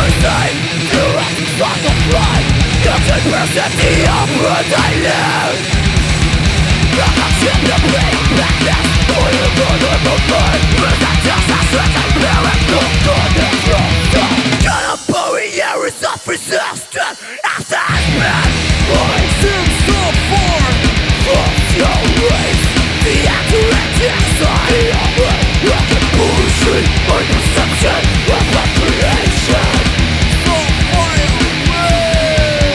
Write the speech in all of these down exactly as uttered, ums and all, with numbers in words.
Resistance as has been rising so far from your race. The accurate inside of it, like a bullshit, my perception of my creation. So far away.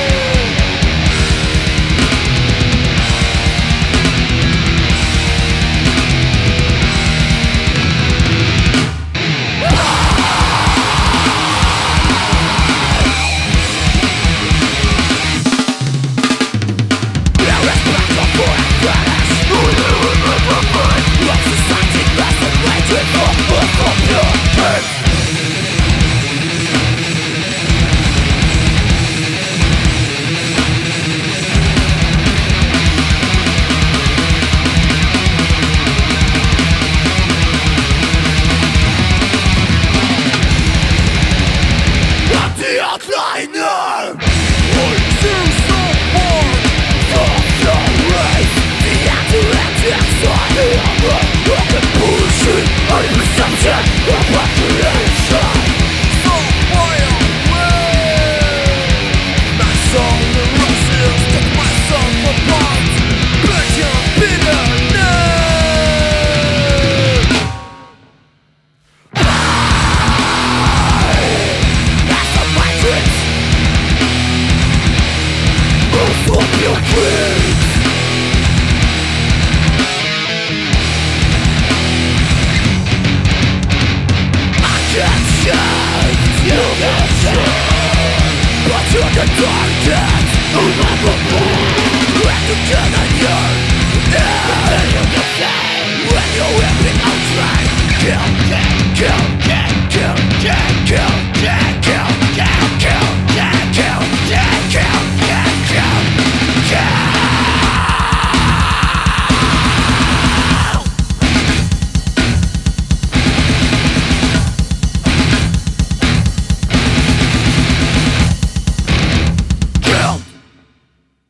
Outliner, pointing so far from the race. The accurate inside of it, like a bullshit, my perception of my creation. So far away. My soul erases, took myself apart, but you're bitter now. Your dreams. I can't change, you can change, but you're the darkness. Remember me, recognize.